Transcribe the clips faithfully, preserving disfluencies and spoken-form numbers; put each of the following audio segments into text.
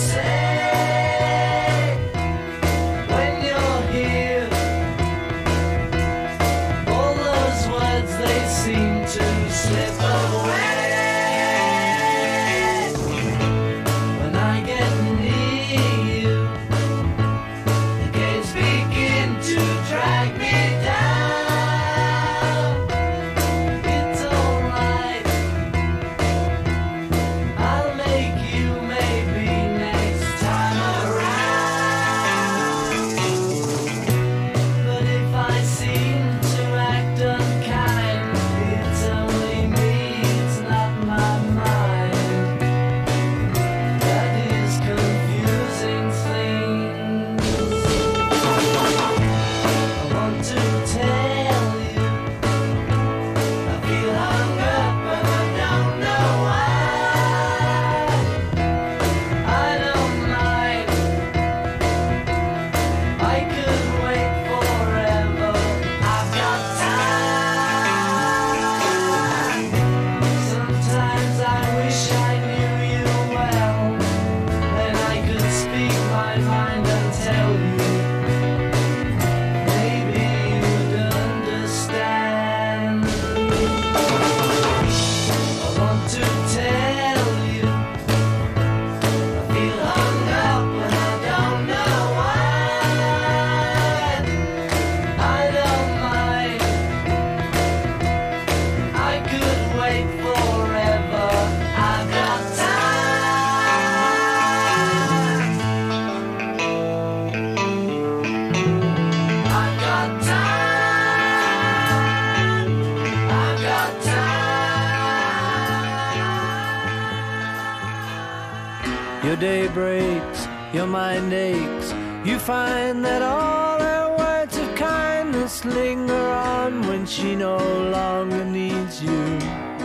Your day breaks, your mind aches. You find that all her words of kindness linger on when she no longer needs you.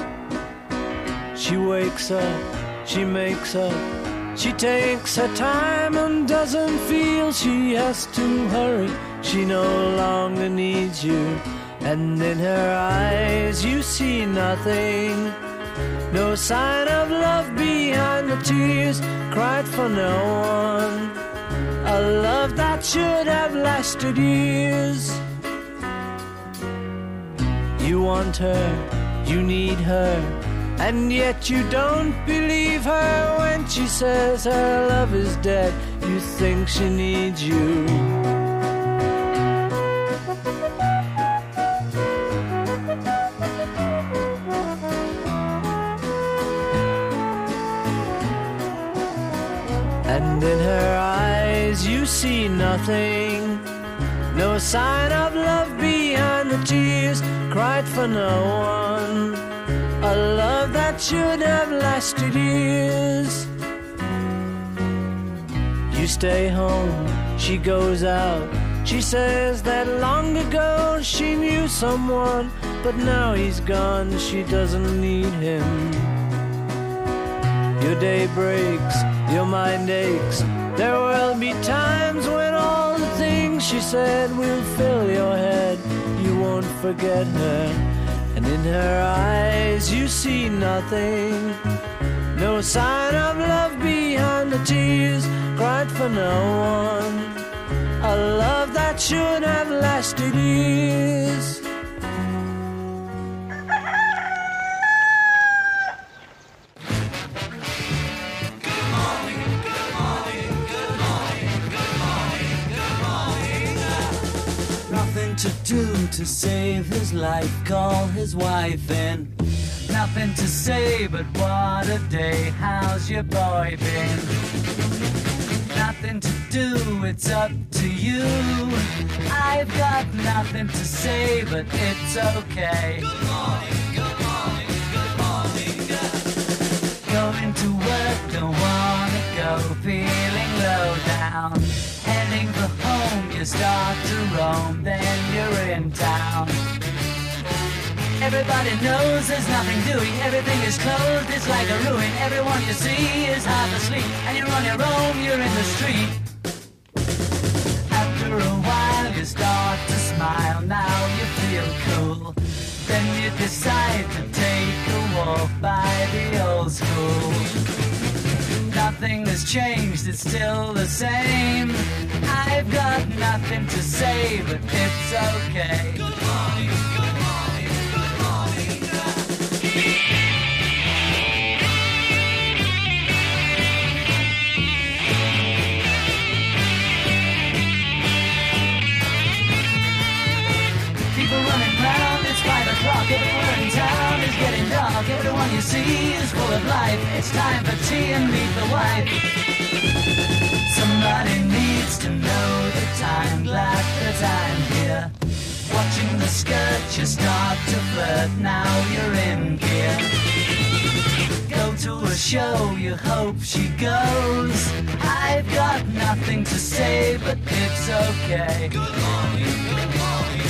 She wakes up, she makes up, she takes her time and doesn't feel she has to hurry. She no longer needs you. And in her eyes you see nothing, no sign of love behind the tears cried for no one, a love that should have lasted years. You want her, you need her, and yet you don't believe her when she says her love is dead. You think she needs you. And in her eyes you see nothing, no sign of love behind the tears cried for no one, a love that should have lasted years. You stay home, she goes out. She says that long ago she knew someone, but now he's gone, she doesn't need him. Your day breaks, your mind aches. There will be times when all the things she said will fill your head. You won't forget her. And in her eyes you see nothing, no sign of love behind the tears cried for no one, a love that should have lasted years. To do to save his life, call his wife in. Nothing to say but what a day, how's your boy been? Nothing to do, it's up to you. I've got nothing to say but it's okay. Good morning, good morning, good morning. Going to work, don't wanna go, feeling low down. Heading for home, you start to roam, then you're in town. Everybody knows there's nothing doing, everything is closed, it's like a ruin. Everyone you see is half asleep, and you're on your own, you're in the street. After a while you start to smile, now you feel cool. Then you decide to take a walk by the old school. Nothing to has changed, it's still the same. I've got nothing to say, but it's okay. Good morning, good morning, good morning. People running round, it's five o'clock, everywhere in town is getting dark. Everyone you see is full of life. It's time for tea and meet the wife. Somebody needs to know the time, glad that I'm here. Watching the skirt, you start to flirt, now you're in gear. Go to a show, you hope she goes. I've got nothing to say, but it's okay. Good morning, good morning.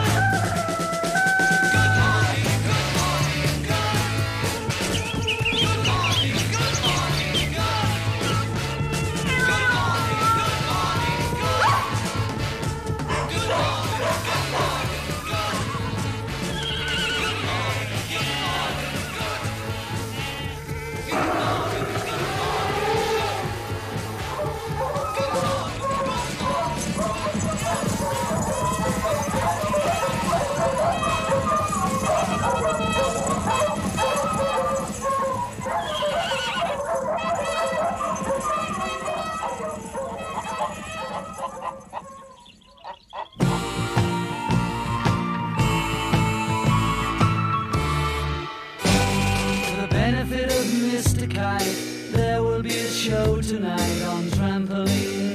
There will be a show tonight on trampoline.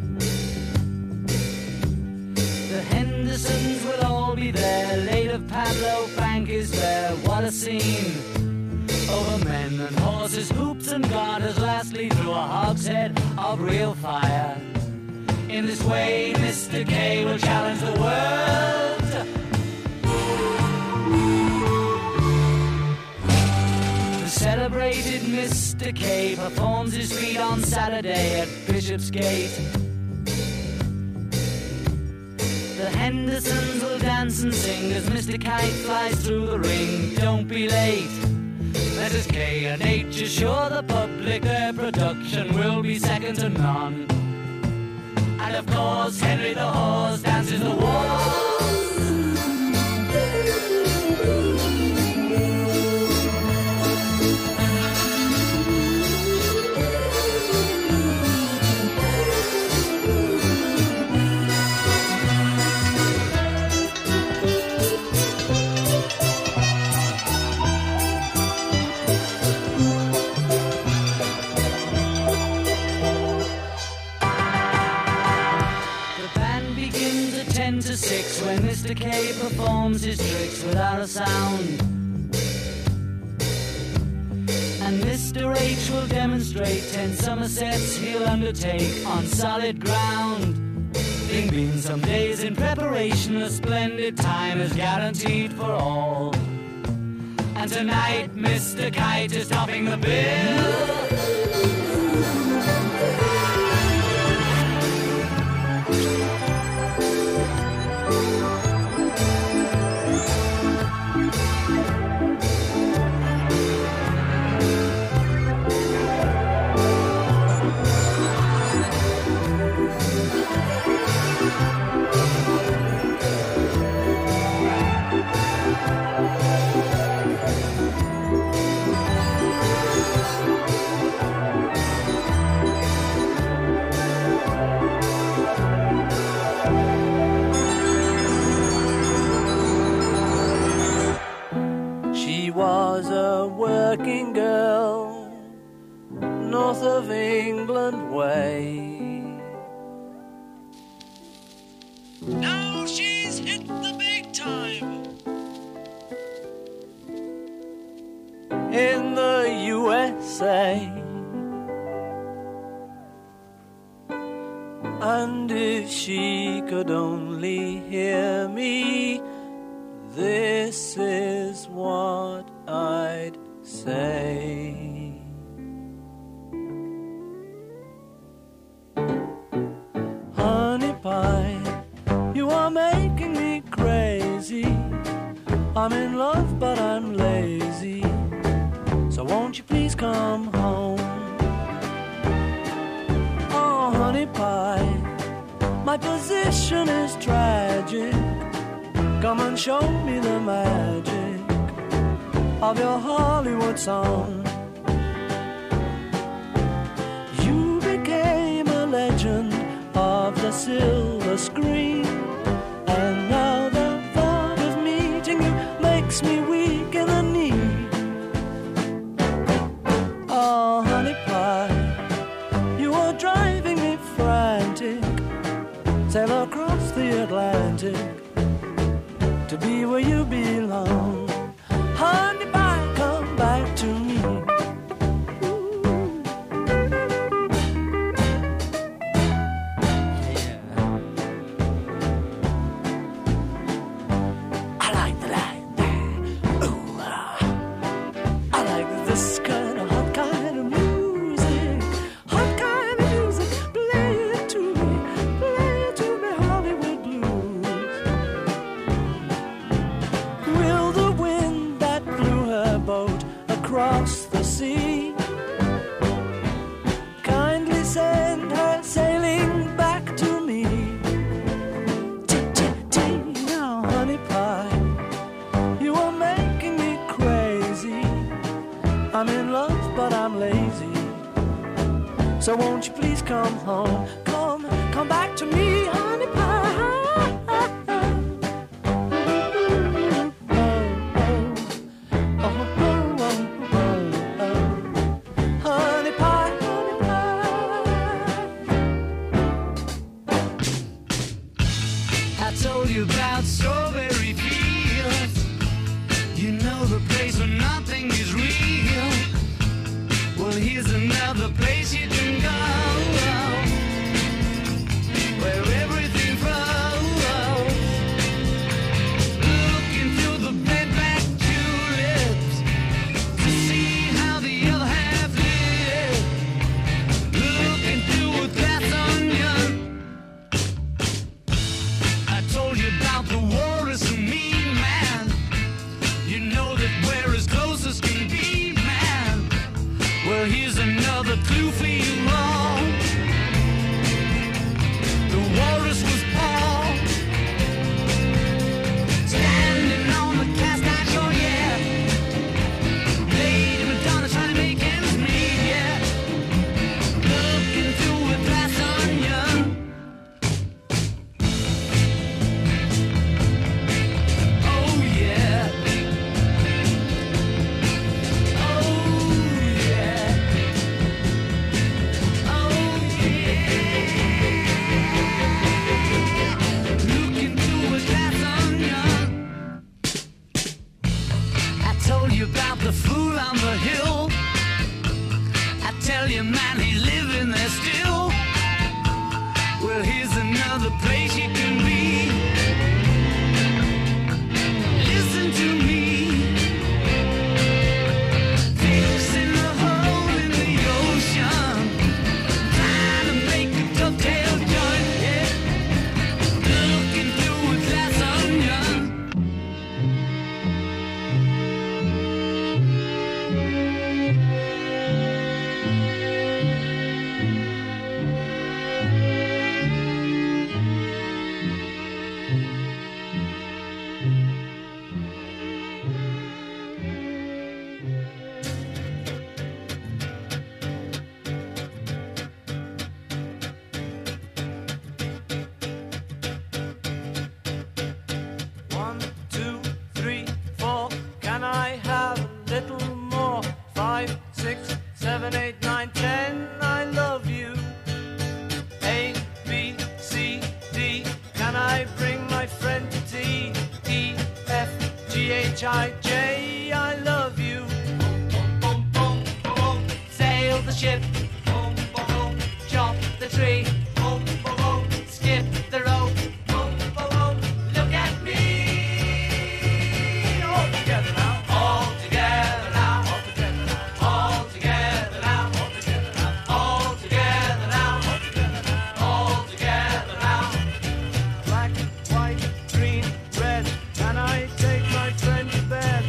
The Hendersons will all be there. Later Pablo Frank is there. What a scene! Over men and horses, hoops and garters. Lastly through a hogshead of real fire. In this way Mister K will challenge the world. Celebrated Mister K performs his feat on Saturday at Bishopsgate. The Hendersons will dance and sing as Mister Kite flies through the ring. Don't be late. Letters K and H assure the public their production will be second to none. And of course Henry the Horse dances the waltz. To six when Mister K performs his tricks without a sound, and Mister H will demonstrate ten somersets he'll undertake on solid ground. There've been some days in preparation, a splendid time is guaranteed for all, and tonight Mister Kite is topping the bill. Was a working girl north of England way. Now she's hit the big time in the U S A. And if she could only hear me, this is what I'd say. Honey pie, you are making me crazy. I'm in love but I'm lazy, so won't you please come home? honey pie. My position is tragic. Come and show me the magic of your Hollywood song. You became a legend of the silver screen, and now the thought of meeting you makes me weak in the knee. Oh, honey pie, you are driving me frantic. Sail across the Atlantic to be where you belong. Honey pie, come back to me. Across the sea, kindly send her sailing back to me. T-t-t, now honey pie, you are making me crazy. I'm in love but I'm lazy, so won't you please come home. Come, come back to me, honey pie. About strawberry fields, you know the place where nothing is real. Well, here's another place you can go, where everything flows. Looking through the bed black tulips to see how the other half lives. Looking through a glass onion, I told you about the war is a mean man. You know that we're as close as can be, man. Well, here's another clue for you all. The walrus was Paul, standing on the cast iron shore, yeah. Lady Madonna trying to make ends meet, yeah. Looking through a glass onion. About the fool on the hill, I tell you, man, he's living there still. Well, here's another place you can be. Listen to me. Fixing a hole in the ocean, trying to make a dovetail joint, yeah. Looking through a glass onion. One, two, three, four. Can I have a little more? Five, six, seven, eight, nine, ten. I love you. A, B, C, D. Can I bring my friend to tea? E, F, G, H, I, J. I love you. Boom, boom, boom, boom, boom. Sail the ship. Boom, boom, boom. Chop the tree. Boom, boom, boom. Skip the rope. Boom, boom, boom. Look at me. All together now. All together now. All together now. All together now. All together now. All together now. Black, white, green, red. Can I take my friend to bed?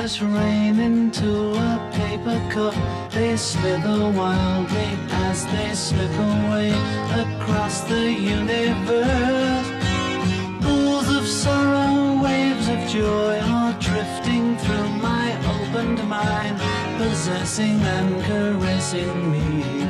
tears rain into a paper cup. They slither wildly as they slip away across the universe. Pools of sorrow, waves of joy are drifting through my opened mind, possessing and caressing me.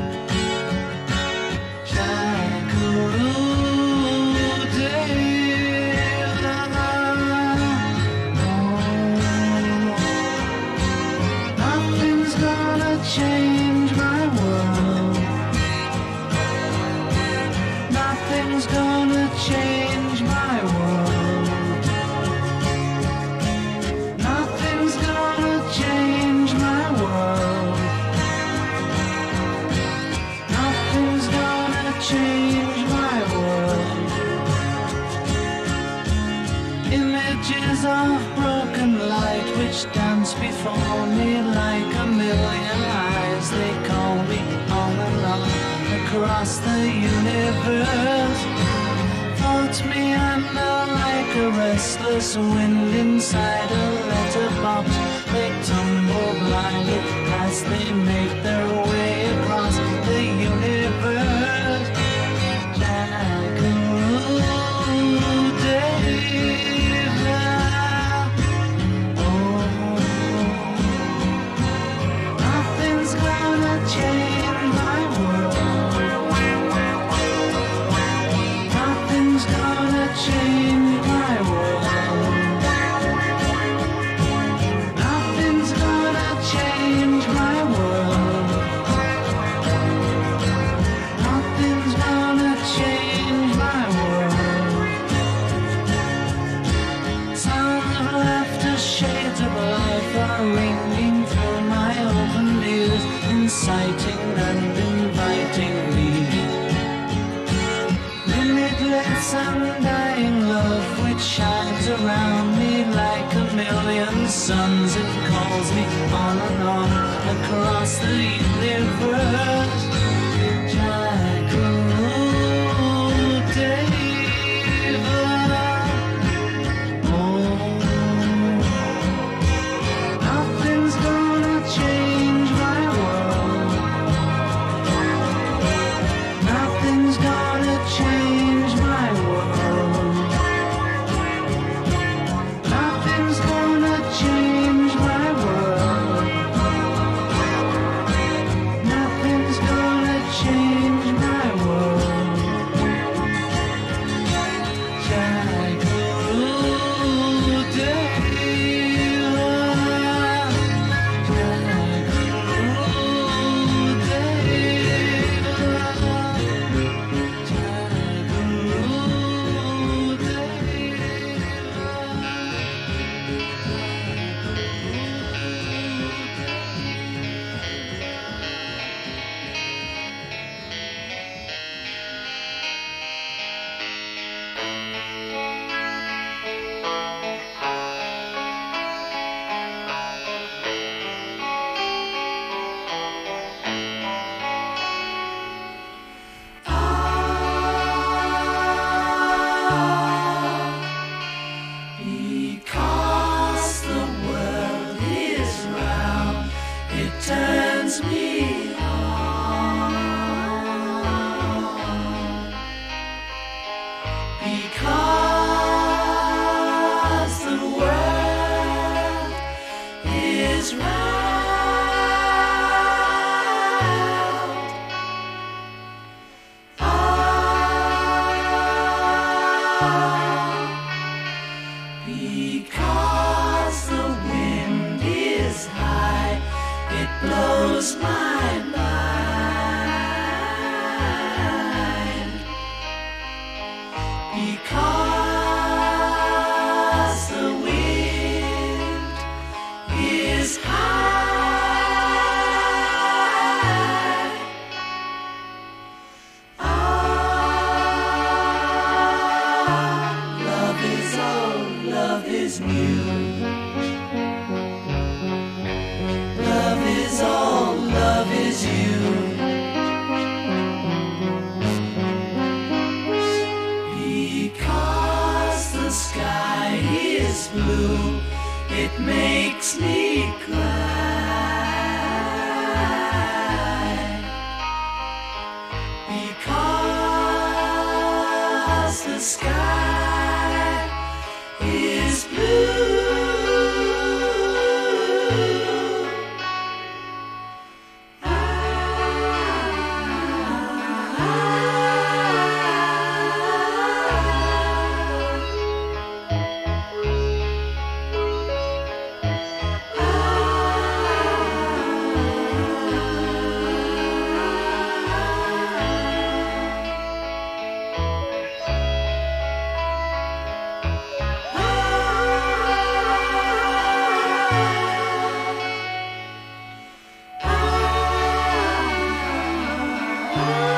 Change my world. Nothing's gonna change my world. Nothing's gonna change my world. Nothing's gonna change my world. Images of broken light which dance before me like a million eyes. They call me on and on across the universe. Float me under like a restless wind inside a letterbox. They tumble blindly as they make their way across the universe. Jackaroo Dave. Change my world. Nothing's gonna change my world. Nothing's gonna change my world. Nothing's gonna change my world. Sounds of laughter, shades of life are ringing through my open ears, inciting and inviting me. Limitless undying love which shines around me like a million suns. It calls me on and on across the universe. Jackaroo Dave. Oh, nothing's gonna change my world. Nothing's gonna change my world. Nothing's gonna change my world. Nothing's gonna change my world. Jackaroo Dave. Jackaroo Dave. Because the world is round, it turns me on. Because the world is round, ah, because the wind is high, it blows my mind. Because the wind is high, ah, love is old, love is new. Love is all, love is you. Because the sky is blue, It makes me cry because the sky is blue. Oh